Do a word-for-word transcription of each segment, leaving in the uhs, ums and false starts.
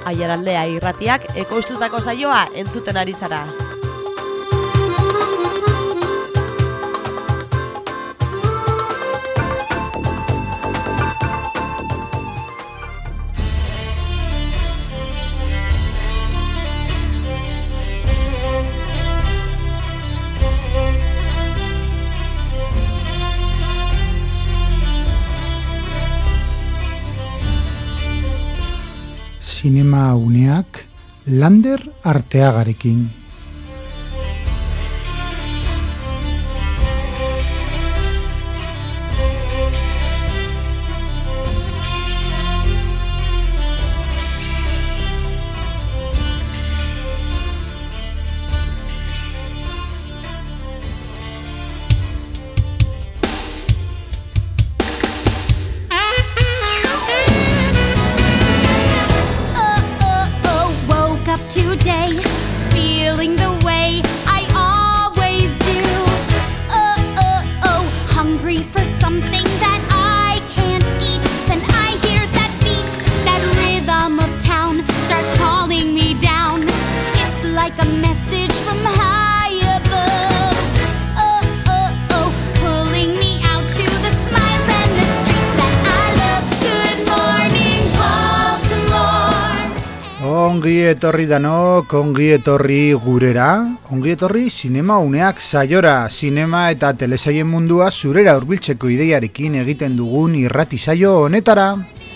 Aiaraldea irratiak ekoiztutako saioa entzuten ari zara. Zinema uneak Lander Arteagarekin. Ongi etorri danok, ongi etorri gurera, ongi etorri zinema uneak saiora, zinema eta telesaien mundua zurera hurbiltzeko ideiarekin egiten dugun irrati saio honetara.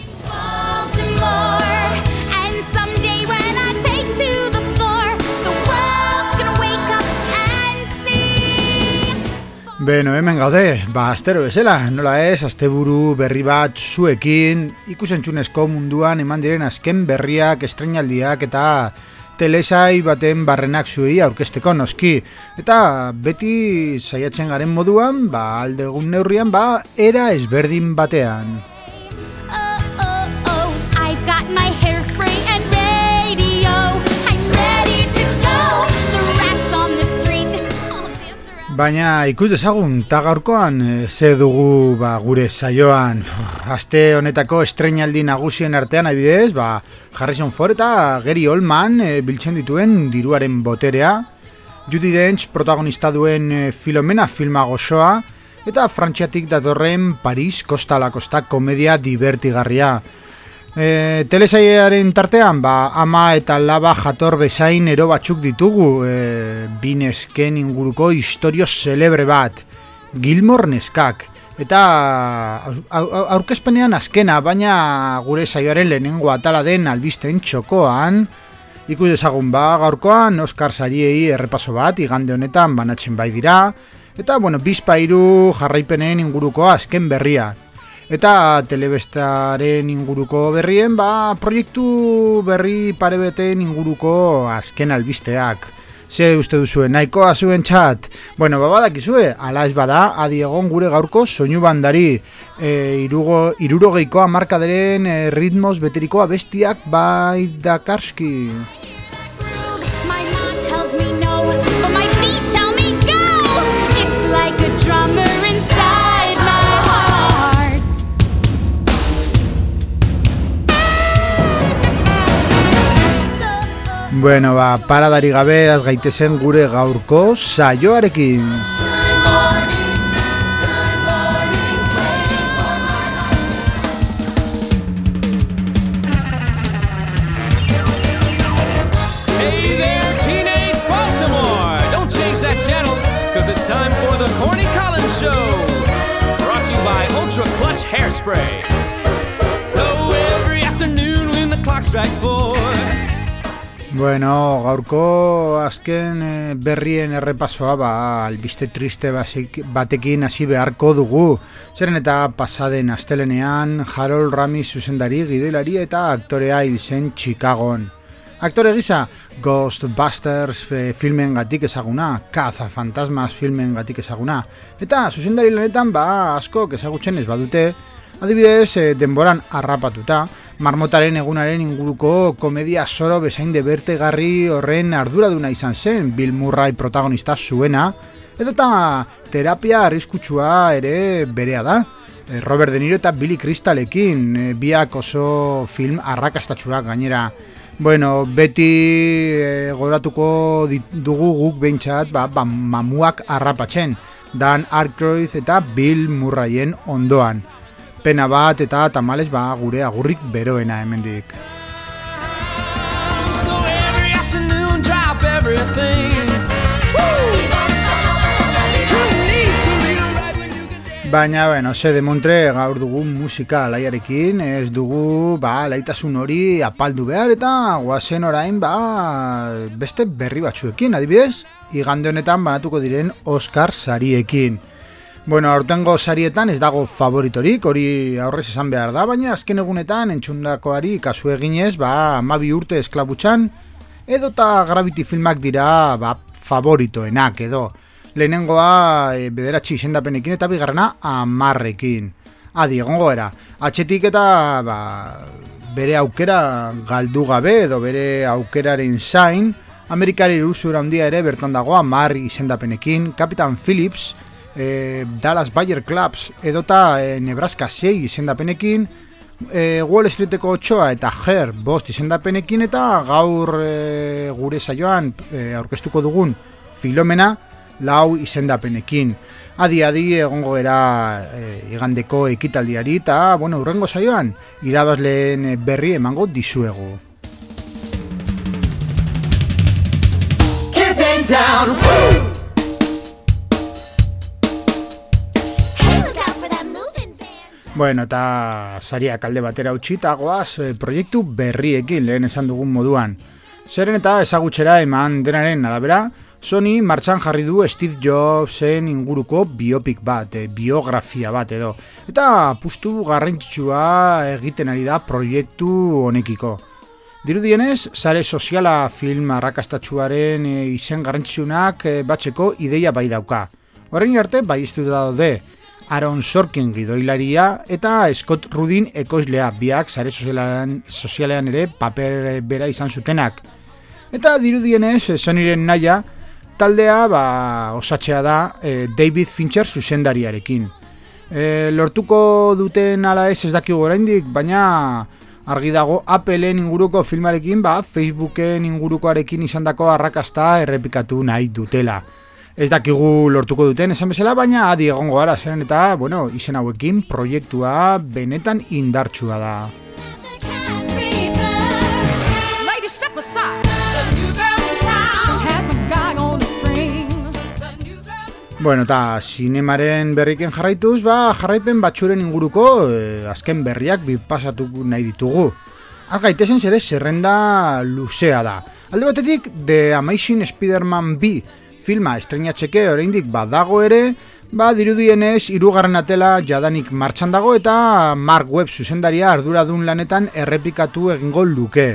Beno, hemen gaude, ba, astero bezala, nola ez, asteburu berri bat zuekin, ikusentzunezko munduan eman diren azken berriak, estreinaldiak eta telesai baten barrenak zuei aurkezteko noski. Eta beti saiatzen garen moduan, ba, aldegun neurrian, ba, era ezberdin batean. Baina ikus dezagun, ta gaurkoan ze dugu ba, gure saioan. Aste honetako estreinaldi nagusien artean adibidez, ba, Harrison Ford eta Gary Oldman e, biltzen dituen Diruaren boterea, Judi Dench protagonista duen e, Filomena filma gozoa, eta Frantziatik datorren Paris Costa la Costa komedia divertigarria. E, telesaiaren tartean, ba, ama eta laba jator bezain ero batzuk ditugu, e, binesken inguruko historio celebre bat, Gilmore neskak, eta aurkezpenean azkena, baina gure saioaren lehenengo atala den albisten txokoan, ikus dezagun ba, gaurkoan Oscar sariei errepaso bat, igande honetan banatzen bai dira, eta, bueno, bizpairu jarraipenen inguruko azken berria. Eta telebestaren inguruko berrien, ba, proiektu berri parebeten inguruko azken albisteak. Ze uste duzue, nahikoa zuen txat? Bueno, babadakizue, ala ez bada, adi egon gure gaurko soinu bandari. E, irugo, irurogeikoa markaderen e, ritmos beterikoa bestiak bai dakarski. Bueno, ba, paradari gabe az gaitezen gure gaurko saioarekin. Hey there, teenage Baltimore! Don't change that channel, cause it's time for the Corny Collins Show. Brought to you by Ultra Clutch Hairspray. Oh, every afternoon when the clock strikes four. Bueno, gaurko azken e, berrien errepasoa ba, albiste triste basik, batekin hasi beharko dugu. Zeren eta pasaden astelenean Harold Ramis zuzendari, gidoilari eta aktorea hil zen Chicagon. Aktore gisa, Ghostbusters e, filmen gatik ezaguna, Cazafantasmas filmen gatik ezaguna. Eta zuzendari lanetan ba, asko ezagutzen ez badute, adibidez e, denboran harrapatuta, Marmotaren egunaren inguruko komedia zoro bezain debertegarri horren arduraduna izan zen, Bill Murray protagonista zuena, edota terapia arriskutsua ere berea da. Robert De Niro eta Billy Crystalekin, biak oso film arrakastatsuak gainera. Bueno, beti e, goratuko dugu guk behintzat ba, ba, mamuak harrapatzen, Dan Aykroyd eta Bill Murrayen ondoan. Pena bat eta tamales ba gure agurrik beroena hemendik. So every afternoon drop everything. Baina, bueno, se demontre gaur dugu musika alaiarekin, ez dugu, ba, laitasun hori apaldu behar eta guazen orain, ba, beste berri batzuekin, adibidez, igande honetan banatuko diren Oscar sariekin. Bueno, aurtengo sarietan ez dago favoritorik, hori aurrez esan behar da, baina azken egunetan entxundakoari kasu eginez, ba, amabi urte esklabutxan, edota Gravity filmak dira, ba, favoritoenak edo. Lehenengoa e, bederatzi izendapenekin eta bigarrena amarrekin. Adi, egongo era. Atxetik eta ba, bere aukera galdu gabe edo bere aukeraren zain, Amerikari iruzura handia ere bertan dago amar izendapenekin, Captain Phillips, e, Dallas Bayer Clubs edota e, Nebraska sei izendapenekin, e, Wall Streeteko otsoa eta Her bost izendapenekin eta gaur e, gure saioan e, aurkeztuko dugun Filomena lau izendapenekin. Adi, adi egongo era e, igandeko ekitaldiari eta, bueno, urrengo saioan irabazleen berri emango dizuegu. Kids in town, Bueno, eta sariak alde batera utzi eta goaz e, proiektu berriekin lehen esan dugun moduan. Zeren eta ezagutxera eman denaren arabera, Sony martxan jarri du Steve Jobsen inguruko biopik bat, e, biografia bat edo. Eta apustu garrantzitsua egiten ari da proiektu honekiko. Dirudienez, sare soziala film arrakastatsuaren e, izen garrantzitsunak e, batzeko ideia bai dauka. Horrein arte, bai istutu daude Aaron Sorkin gidoilaria eta Scott Rudin ekoizlea, biak sare sozialean, sozialean ere paper bera izan zutenak. Eta dirudienez, Sonyren naia, taldea ba, osatzea da e, David Fincher zuzendariarekin. E, lortuko duten ala ez ez dakigu oraindik, baina argi dago Appleen inguruko filmarekin ba, Facebooken ingurukoarekin izandako arrakasta errepikatu nahi dutela. Ez dakigu lortuko duten esan bezala, baina adi egongo gara zeren eta, bueno, izen hauekin proiektua benetan indartsua da. Bueno, eta zinemaren berriken jarraituz, ba, jarraipen batzuren inguruko eh, azken berriak bipasatu nahi ditugu. Gaitezen zere zerrenda luzea da. Alde batetik, The Amazing Spider-Man bi filma estreinatzeke oraindik badago ere, ba, dirudienez hirugarren atela jadanik martxan dago eta Mark Webb zuzendaria arduradun lanetan errepikatu egingo luke.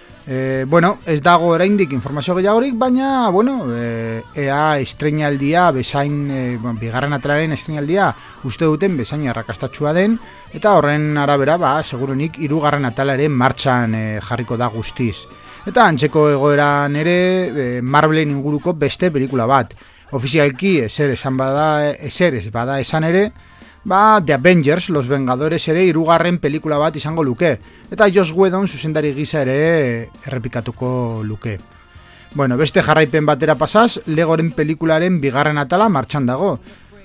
E, bueno, ez dago oraindik informazio gehiagorik, baina, bueno, e, ea estreinaldia, bezain, e, bueno, bigarren atelaren estreinaldia uste duten bezain arrakastatsua den, eta horren arabera, ba, segurunik hirugarren atala ere martxan e, jarriko da guztiz. Eta antzeko egoeran ere e, Marvelen inguruko beste pelikula bat. Ofizialki ezer esan bada, ezer ez bada esan ere, ba, The Avengers, Los Vengadores ere hirugarren pelikula bat izango luke. Eta Joss Whedon zuzendari gisa ere errepikatuko luke. Bueno, beste jarraipen batera pasaz, Legoren pelikularen bigarren atala martxan dago.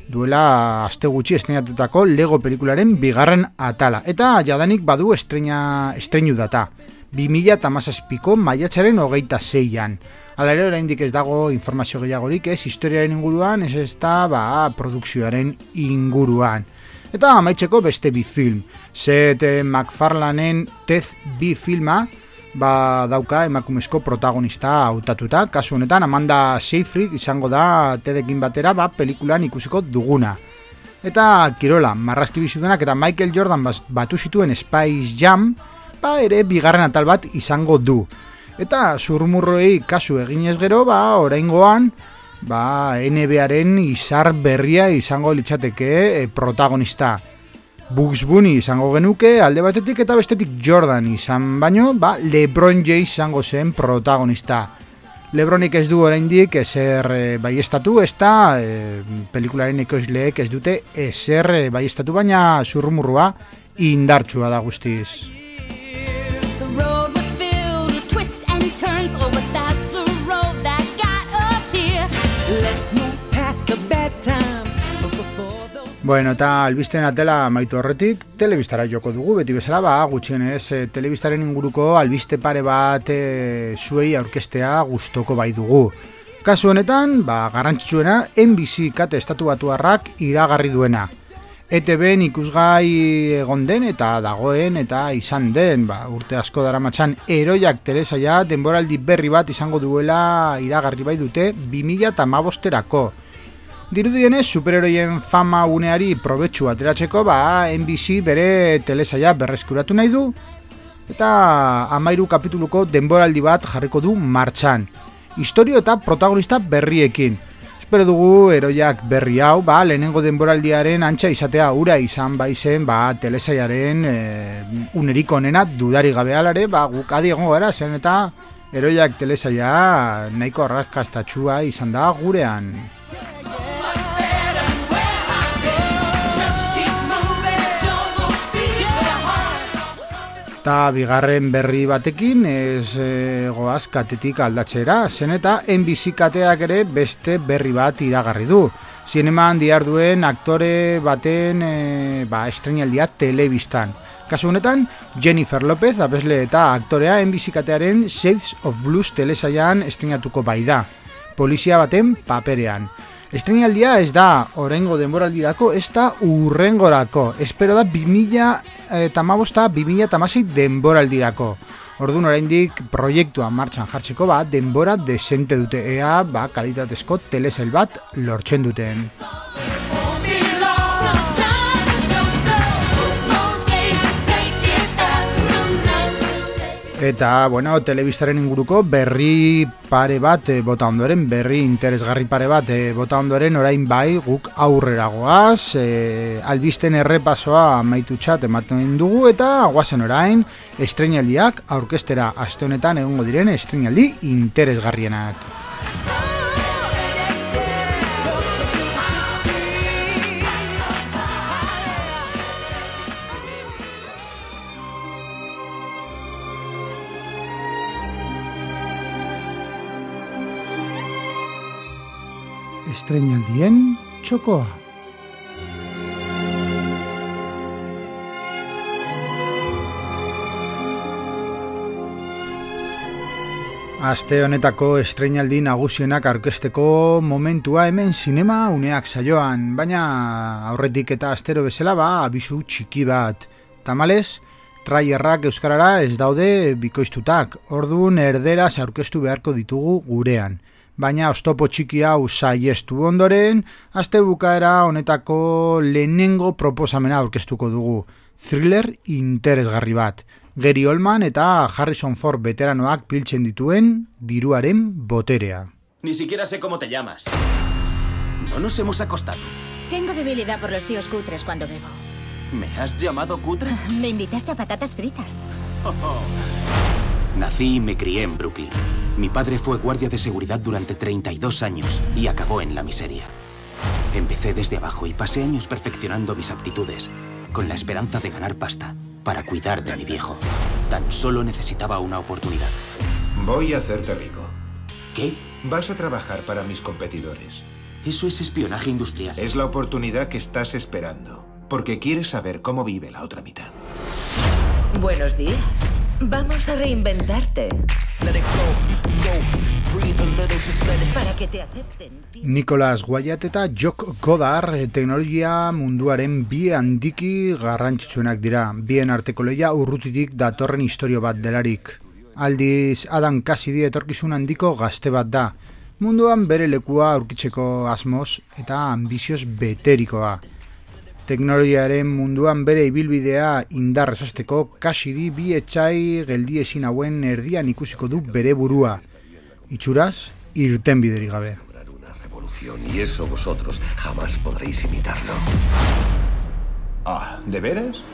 Duela aste gutxi estreinatutako Lego pelikularen bigarren atala. Eta jadanik badu estreina, estreinu data. bi mila hamazazpiko maiatzaren hogeita seian. Hala ere oraindik ez dago informazio gehiagorik ez historiaren inguruan, ez ez da ba, produkzioaren inguruan. Eta amaitzeko beste bi film. Seth MacFarlanen Ted bi filma ba, dauka emakumezko protagonista hautatuta. Kasu honetan Amanda Seyfried izango da Tedekin batera ba, pelikulan ikusiko duguna. Eta Kirola, marrazki bizutenak eta Michael Jordan batu zituen Space Jam ba, ere bigarren atal bat izango du. Eta zurmurroei kasu eginez gero, ba, oraingoan, ba, N B Aren izar berria izango litzateke e, protagonista. Bugs Bunny izango genuke alde batetik eta bestetik Jordan izan baino, ba, LeBron James izango zen protagonista. LeBronik ez du oraindik ezer e, baiestatu, ez da e, pelikularen ekoizleek ez dute ezer e, baiestatu, baina zurmurrua indartsua da guztiz. Bueno, eta albisten atela maitu horretik, telebistara joko dugu, beti bezala, ba, gutxienez, e, telebistaren inguruko albiste pare bat e, zuei aurkestea gustoko bai dugu. Kasu honetan, ba, garrantzitsuena, N B C kate estatuatuarrak iragarri duena. E T Bn ikusgai egon den eta dagoen eta izan den, ba, urte asko daramatsan Heroiak telesaia denboraldi berri bat izango duela iragarri bai dute bi mila hamabosterako. Dirudienez, superheroien fama uneari probetxu ateratzeko, ba, N B C bere telesaia berreskuratu nahi du, eta hamairu kapituluko denboraldi bat jarriko du martxan. Historio eta protagonista berriekin. Espero dugu Heroiak berri hau, ba, lehenengo denboraldiaren antxa izatea ura izan baizen, ba, telesaiaren e, unerik onena dudari gabe alare, ba, guk adi egongo gara, zen eta Heroiak telesaia nahiko arrakastatxua izan da gurean. Eta bigarren berri batekin ez e, goaz katetik aldatzera, zen eta N B C kateak ere beste berri bat iragarri du. Zineman diharduen aktore baten e, ba, estrenaldia telebistan. Kasu honetan, Jennifer Lopez, abesle eta aktorea N B C katearen Shades of Blues telesaian estrenatuko bai da. Polizia baten paperean. Estrenaldia ez da oraingo denboraldirako, ez da urrengorako. Espero da bi mila hamabosta bi mila hamasei denboraldirako. Orduan oraindik proiektua martxan jartzeko, ba, denbora desente dute, ea ba, kalitatezko telesail bat lortzen duten. Eta, bueno, telebistaren inguruko berri pare bat e, bota ondoren, berri interesgarri pare bat e, bota ondoren, orain bai guk aurrera goaz, e, albisten errepasoa amaitutxat ematen dugu, eta guazen orain, estrenaldiak aurkestera aste honetan egongo diren estrenaldi interesgarrienak. Estreinaldien txokoa. Aste honetako estreinaldi nagusienak aurkezteko momentua hemen zinema uneak saioan, baina aurretik eta astero bezala ba abisu txiki bat. Tamalez, trailerrak euskarara ez daude bikoiztutak, orduan erderaz aurkeztu beharko ditugu gurean. Baina oztopo txiki hau saiestu ondoren, aste bukaera honetako lehenengo proposamena aurkeztuko dugu. Thriller interesgarri bat. Gary Oldman eta Harrison Ford veteranoak piltzen dituen diruaren boterea. Ni siquiera sé cómo te llamas. No nos hemos acostado. Tengo debilidad por los tíos cutres cuando bebo. ¿Me has llamado cutre? Me invitaste a patatas fritas. Oh, oh. Nací y me crié en Brooklyn. Mi padre fue guardia de seguridad durante treinta y dos años y acabó en la miseria. Empecé desde abajo y pasé años perfeccionando mis aptitudes, con la esperanza de ganar pasta, para cuidar de mi viejo. Tan solo necesitaba una oportunidad. Voy a hacerte rico. ¿Qué? Vas a trabajar para mis competidores. Eso es espionaje industrial. Es la oportunidad que estás esperando, porque quieres saber cómo vive la otra mitad. Buenos días. Vamos a reinventarte. Para que te acepten. Nicholas Wyatt eta Jock Goddard teknologia munduaren bi handiki garrantzitsuenak dira. Bien arteko lehia urrutitik datorren istorio bat delarik. Aldiz, Adam Cassidy etorkizun handiko gazte bat da. Munduan bere lekua aurkitzeko asmoz eta ambizioz beterikoa. Teknologiaren munduan bere ibilbidea indarrez hasteko, Cassidy bi etxai geldiezin hauen erdian ikusiko du bere burua. Itxuraz, irtenbiderik gabe. Una revolución y eso vosotros jamás podréis imitarlo. Ah, ¿de veras?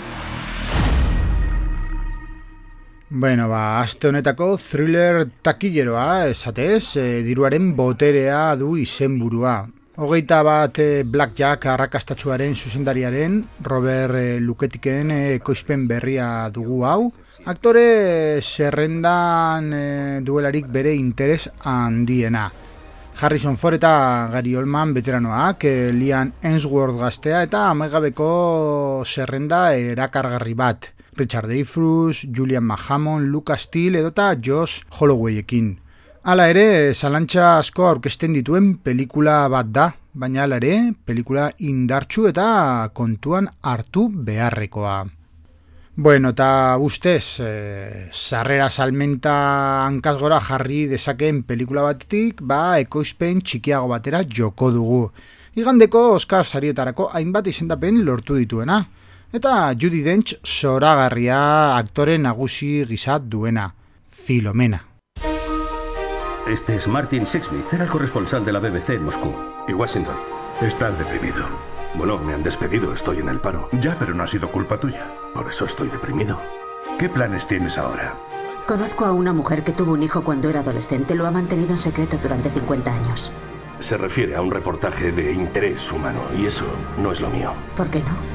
Bueno, ba, aste honetako thriller takilleroa, esatez, e, diruaren boterea du izenburua. Hogeita bat e, Blackjack arrakastatsuaren zuzendariaren, Robert e, Luketiken ekoizpen berria dugu hau. Aktore zerrendan e, duelarik bere interes handiena. Harrison Ford eta Gary Oldman veteranoak, Liam Hemsworth gaztea eta amaigabeko zerrenda erakargarri bat. Richard Dreyfuss, Julian Mahamon, Lucas Steele edota Josh Hollowayekin. Hala ere, zalantza asko aurkezten dituen pelikula bat da, baina hala ere, pelikula indartsu eta kontuan hartu beharrekoa. Bueno, eta ustez, eh, sarrera salmenta hankaz gora jarri dezakeen pelikula batetik, ba, ekoizpen txikiago batera joko dugu. Igandeko Oscar sarietarako hainbat izendapen lortu dituena. Eta Judi Dench zoragarria aktore nagusi gisa duena, Filomena. Este es Martin Sixsmith, era el corresponsal de la B B C en Moscú. Y Washington. Estás deprimido. Bueno, me han despedido, estoy en el paro. Ya, pero no ha sido culpa tuya. Por eso estoy deprimido. ¿Qué planes tienes ahora? Conozco a una mujer que tuvo un hijo cuando era adolescente. Lo ha mantenido en secreto durante cincuenta años. Se refiere a un reportaje de interés humano, y eso no es lo mío. ¿Por qué no?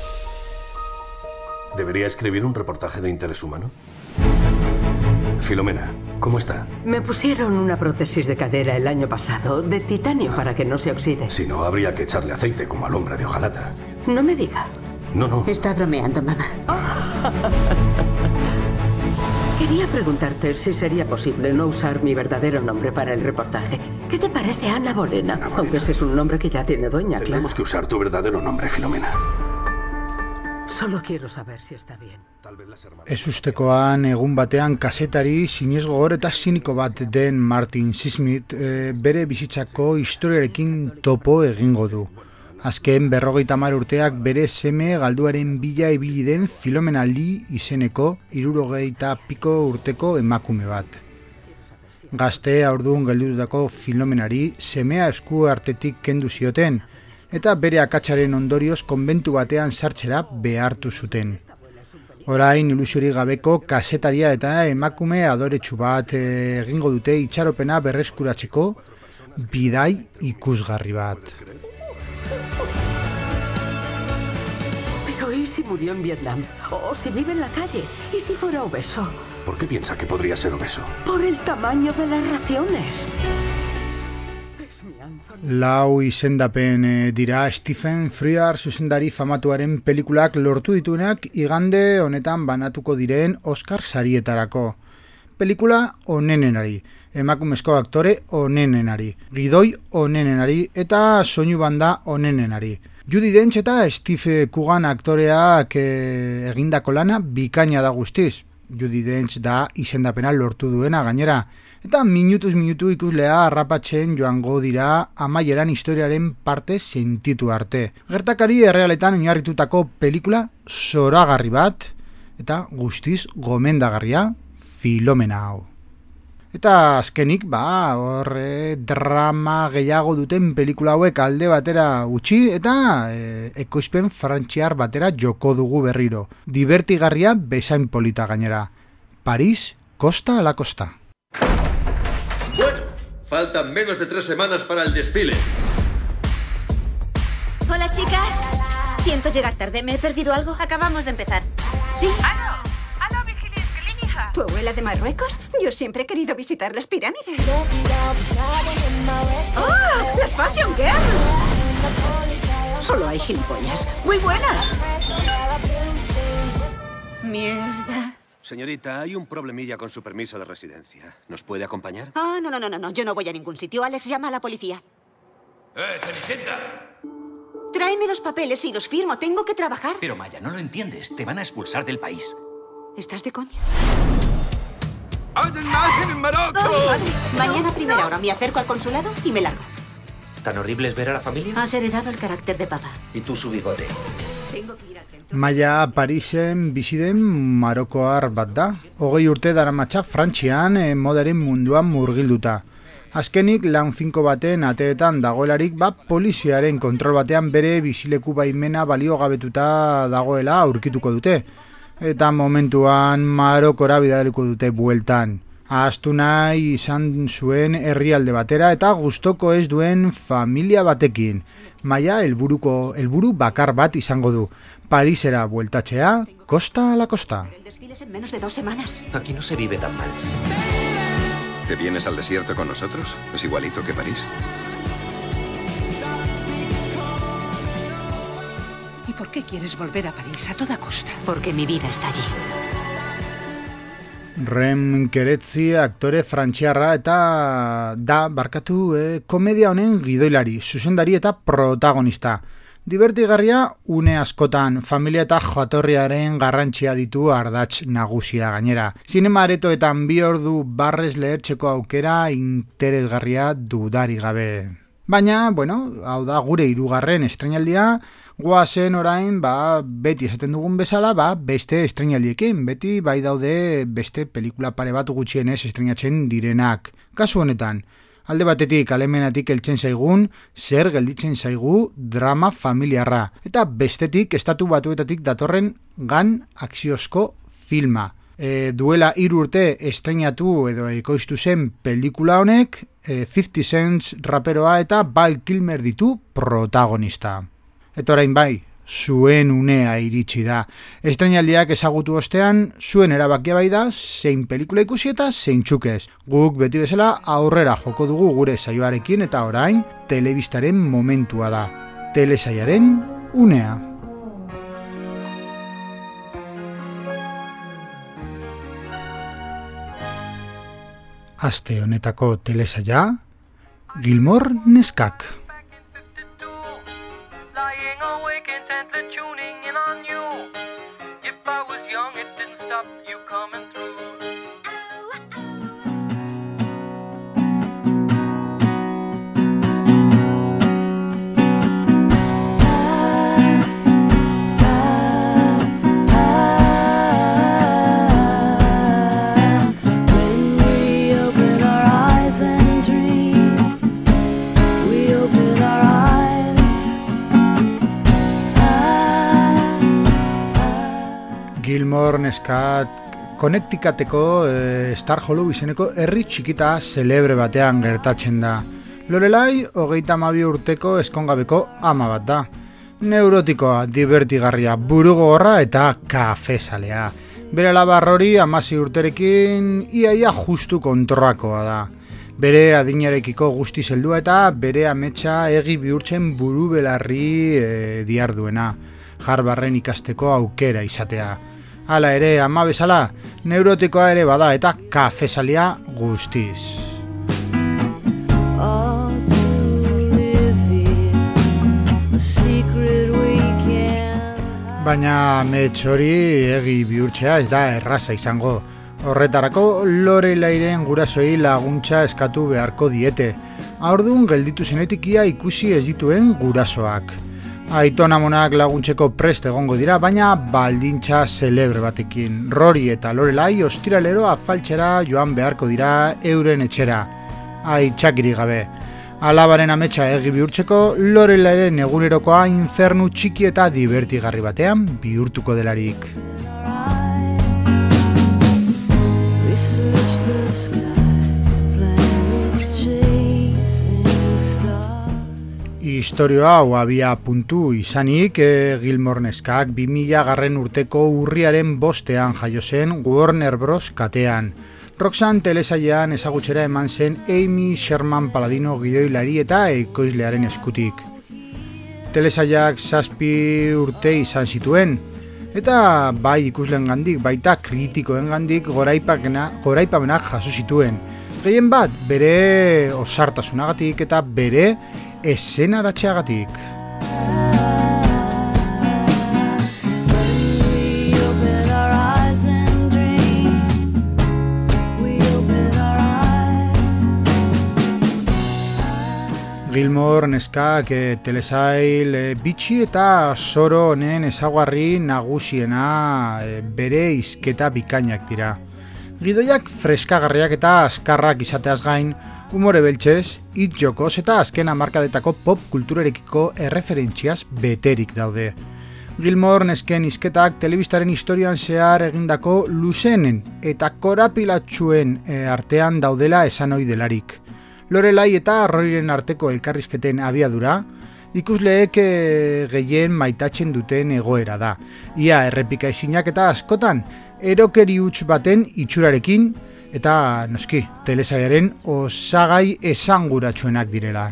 ¿Debería escribir un reportaje de interés humano? Filomena, ¿cómo está? Me pusieron una prótesis de cadera el año pasado, de titanio, para que no se oxide. Si no, habría que echarle aceite como al hombre de hojalata. No me diga. No, no. Está bromeando, mamá. Quería preguntarte si sería posible no usar mi verdadero nombre para el reportaje. ¿Qué te parece Ana Bolena? Ana Bolena. Aunque ese es un nombre que ya tiene dueña, claro. Tenemos que usar tu verdadero nombre, Filomena. Solo quiero saber si está bien. Ezustekoan egun batean kazetari sinesgogor eta siniko bat den Martin Sixsmith e, bere bizitzako historiarekin topo egingo du. Azken berrogeita hamar urteak bere seme galduaren bila ibili den Filomena Lee izeneko hirurogeita piko urteko emakume bat. Gazte haurdun geldutako Filomenari semea esku artetik kendu zioten, eta bere akatsaren ondorioz konbentu batean sartzera behartu zuten. Orain ilusiorik gabeko kazetaria eta emakume adoretsu bat egingo dute itxaropena berreskuratzeko bidai ikusgarri bat. Pero ¿y si murió en Vietnam? ¿O si vive en la calle? ¿Y si fuera obeso? ¿Por qué piensa que podría ser obeso? Por el tamaño de las raciones. Lau izendapen e, dira Stephen Frears zuzendari famatuaren pelikulak lortu dituenak igande honetan banatuko diren Oscar sarietarako. Pelikula onenenari, emakumezko aktore onenenari, gidoi onenenari eta soinu banda onenenari. Judi Dench eta Steve Coogan aktoreak e, egindako lana bikaina da guztiz. Judi Dench da izendapena lortu duena gainera. Eta minutuz minutu ikuslea harrapatzen joango dira amaieran historiaren parte sentitu arte. Gertakari errealetan oinarritutako pelikula zoragarri bat eta guztiz gomendagarria Filomena hau. Eta azkenik, ba, horre drama gehiago duten pelikula hauek alde batera utzi eta e, ekoizpen frantziar batera joko dugu berriro. Divertigarria bezain polita gainera. París, costa a la costa. Faltan menos de tres semanas para el desfile. Hola, chicas. Siento llegar tarde. ¿Me he perdido algo? Acabamos de empezar. ¿Sí? ¡Aló! ¡Aló, Vigilín! ¿Tu abuela de Marruecos? Yo siempre he querido visitar las pirámides. ¡Oh! ¡Las Fashion Girls! Solo hay gilipollas. ¡Muy buenas! Mierda. Señorita, hay un problemilla con su permiso de residencia. ¿Nos puede acompañar? Ah, no, no, no, no. Yo no voy a ningún sitio. Alex, llama a la policía. ¡Eh, Cenicienta! Tráeme los papeles y los firmo. Tengo que trabajar. Pero Maya, no lo entiendes. Te van a expulsar del país. ¿Estás de coña? ¡Aden en Marruecos! Oh, madre. Mañana a primera no. hora me acerco al consulado y me largo. ¿Tan horrible es ver a la familia? Has heredado el carácter de papá. ¿Y tú su bigote? Tengo que ir al centro. Maia Parisen bizi den marokoar bat da. Hogei urte daramatza Frantzian e, modaren munduan murgilduta. Azkenik lan finko baten ateetan dagoelarik ba poliziaren kontrol batean bere bizileku baimena baliogabetuta dagoela aurkituko dute. Eta momentuan Marokora bidaliko dute bueltan. Ahaztu nahi izan zuen herrialde batera eta gustoko ez duen familia batekin. Maia helburuko helburu bakar bat izango du. Parisera bueltatzea, costa a la costa. El desfile es en menos de dos semanas. Aquí no se vive tan mal. ¿Te vienes al desierto con nosotros? Es igualito que París. ¿Y por qué quieres volver a París a toda costa? Porque mi vida está allí. Rem Keretzi aktore frantziarra eta da, barkatu, eh, komedia honen gidoilari, zuzendari eta protagonista. Divertigarria une askotan, familia eta jatorriaren garrantzia ditu ardatz nagusia gainera. Zinema aretoetan bi ordu barrez lehertzeko aukera interesgarria dudari gabe. Baina, bueno, hau da gure hirugarren estreinaldia, goazen orain, ba, beti esaten dugun bezala, ba, beste estreinaldiekin, beti bai daude beste pelikula pare bat gutxienez estreinatzen direnak. Kasu honetan, alde batetik alemenatik heltzen zaigun, zer gelditzen zaigu drama familiarra. Eta bestetik, estatu batuetatik datorren gan akziozko filma. E, duela hiru urte estreinatu edo ekoiztu zen pelikula honek, e, fifty Cent raperoa eta Val Kilmer ditu protagonista. Eta orain bai, zuen unea iritsi da. Estreinaldiak ezagutu ostean, zuen erabakia bai da, zein pelikula ikusi eta zein txukez. Guk beti bezala aurrera joko dugu gure saioarekin eta orain, telebistaren momentua da. Telesaiaren unea. Aste honetako telesaia, Gilmore Neskak. Gilmore Neskat Connecticuteko eh, Star Hollow izeneko herri txikita celebre batean gertatzen da. Lorelai hogeita hamabi urteko eskongabeko ama bat da. Neurotikoa, divertigarria, burugogorra eta kafesalea. Bere alaba Rory hamasei urterekin iaia justu kontrakoa da. Bere adinarekiko guztiz heldua eta bere ametsa egi bihurtzen burubelarri e, diarduena. Harvarden ikasteko aukera izatea. Hala ere, ama bezala, neurotikoa ere bada eta kafesalia guztiz. Baina amets hori egi bihurtzea ez da erraza izango. Horretarako Lorelairen gurasoei laguntza eskatu beharko diete. Haurdun gelditu zenetik ia ikusi ez dituen gurasoak. Aiton amonak laguntzeko prest egongo dira, baina baldintza celebre batekin. Rory eta Lorelai ostiralero afaltzera joan beharko dira euren etxera. Aitzakirik gabe. Alabaren ametsa egi bihurtzeko, Lorelairen egunerokoa infernu txiki eta divertigarri batean bihurtuko delarik. Historioa hau abia puntu izanik, e, Gilmore Neskak bi mila garren urteko urriaren bostean jaio zen Warner Bros. Katean. Roxanne telesailean ezagutxera eman zen Amy Sherman Paladino gidoilari eta ekoizlearen eskutik. Telesaileak zazpi urte izan zituen, eta bai ikusleen gandik, baita kritikoen gandik goraipamenak jaso zituen. Gehien bat, bere osartasunagatik eta bere eszenaratzeagatik. Gilmore Neskak e, telesail e, bitxi eta soro honen ezaguarri nagusiena e, bere hizketa bikainak dira. Gidoiak freskagarriak eta azkarrak izateaz gain, humore beltzez, hitz jokoz eta azken hamarkadetako pop kulturarekiko erreferentziaz beterik daude. Gilmore Nesken hizketak telebistaren historian zehar egindako luzenen eta korapilatxuen e, artean daudela esan ohi delarik. Lorelai eta Roryren arteko elkarrizketen abiadura, ikusleek e, gehien maitatzen duten egoera da. Ia errepika ezinak eta askotan, erokeri huts baten itxurarekin, eta noski, telesailaren osagai esanguratsuenak direla.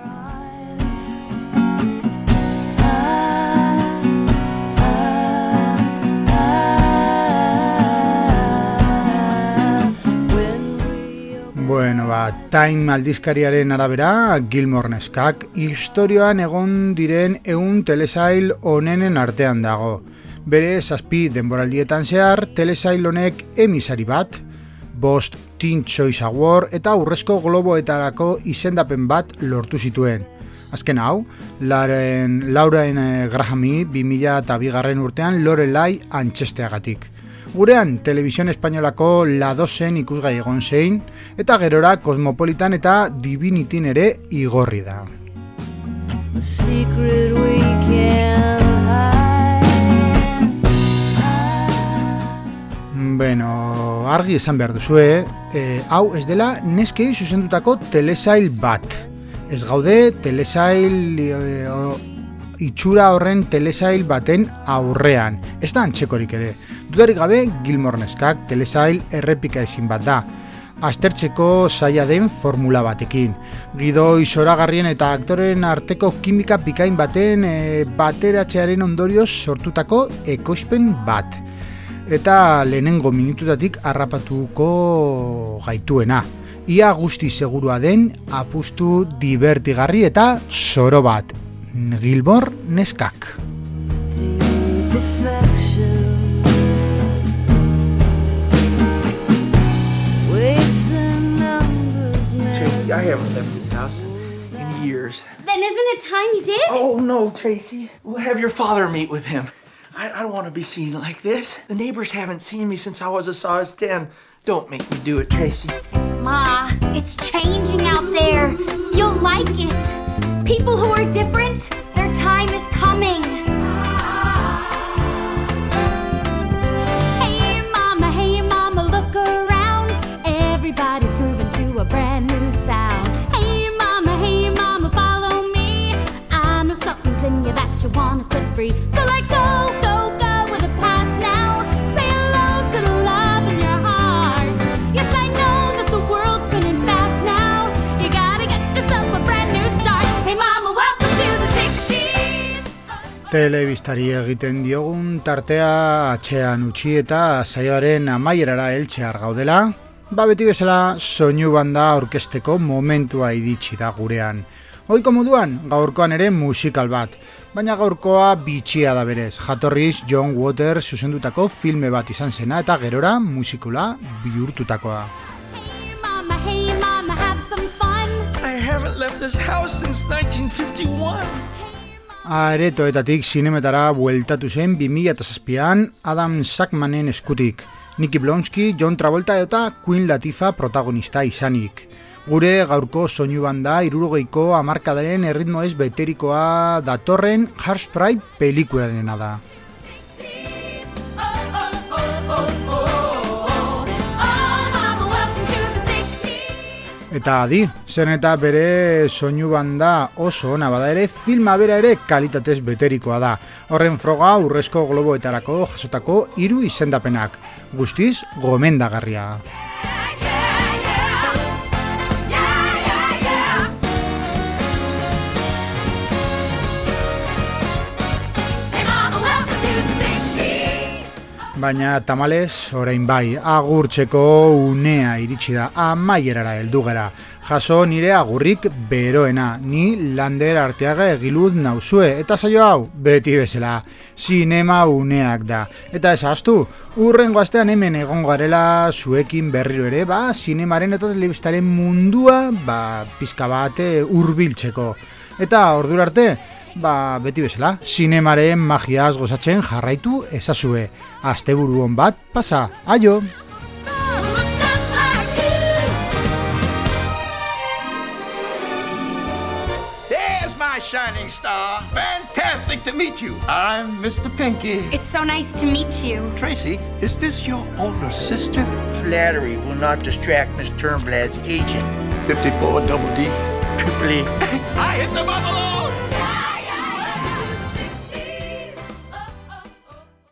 Bueno, ba, Time aldizkariaren arabera, Gilmore Neskak historioan egon diren ehun telesail onenen artean dago. Bere zazpi denboraldietan zehar, telesail honek emisari bat, bost Teen Choice Award eta urrezko globoetarako izendapen bat lortu zituen. Azken hau, Lauren, Lauren Grahami bi mila bigarren urtean Lorelai antxesteagatik. Gurean, Televisión Espainolako ladozen ikusgai egon zein, eta gerora Cosmopolitan eta Divinityn ere igorri da. Bueno, argi esan behar duzue, eh, hau ez dela neskei zuzendutako telesail bat. Ez gaude telesail eh, o, itxura horren telesail baten aurrean. Ez da antzekorik ere. Dudarik gabe, Gilmore Neskak telesail errepika ezin bat da. Aztertzeko zaila den formula batekin. Gidoi zoragarrien eta aktoren arteko kimika bikain baten e, bateratzearen ondorioz sortutako ekoizpen bat. Eta lehenengo minututatik harrapatuko gaituena. Ia guzti segurua den apustu divertigarri eta zoro bat. Gilmore Neskak. I haven't left this house in, in years. Then isn't it time you did? Oh, no, Tracy. We'll have your father meet with him. I, I don't want to be seen like this. The neighbors haven't seen me since I was as size ten. Don't make me do it, Tracy. Ma, it's changing out there. You'll like it. People who are different, their time is coming. Hey, Mama, hey, Mama, look around. Everybody's grooving to a brand new sound. Hey, Mama, hey, Mama, follow me. I know something's in you that you want to set free. So like go, go, go with a pass now. Say hello to the love in your heart. Yes, I know that the world's spinning fast now. You gotta get yourself a brand new start. Hey, Mama, welcome to the sixties. Telebistari egiten diogun tartea atxean utzi eta saioaren amaierara heltzear gaudela. Ba beti bezala soinu banda orkesteko momentua iritsi da gurean. Ohiko moduan, gaurkoan ere musikal bat, baina gaurkoa bitxia da berez. Jatorriz John Waters zuzendutako filme bat izan zena eta gerora musikula bihurtutakoa. Hey, Mama, hey, Mama, have some fun. I haven't left this house since nineteen fifty-one. Aretoetatik zinemetara bueltatu zen bi mila zazpian Adam Shackmanen eskutik. Nicky Blonsky, John Travolta eta Queen Latifah protagonista izanik. Gure gaurko soinu banda hirurogeiko hamarkadaren erritmo ez beterikoa datorren Hairspray pelikularena da. Eta adi, zen eta bere soinu banda oso ona bada ere, filma bera ere kalitatez beterikoa da. Horren froga urrezko globoetarako jasotako hiru izendapenak. Guztiz gomendagarria. Baina tamalez, orain bai, agurtzeko unea iritsi da, amaierara heldu gara. Jaso nire agurrik beroena, ni Lander Arteaga egiluz nauzue, eta saio hau, beti bezala, sinema uneak da. Eta ez ahaztu, urrengo astean hemen egon garela zuekin berriro ere, ba, sinemaren eta telebistaren mundua, ba, pizka bat hurbiltzeko. Eta ordura arte, ba, beti bezala, sinemaren magiaz gozatzen jarraitu ezazue. Asteburu on bat pasa, aio! There's my shining star. Fantastic to meet you. I'm Mister Pinky. It's so nice to meet you. Tracy, is this your older sister? Flattery will not distract Miss Turnblad's agent. fifty-four double D, triple E. I hit the buffalo!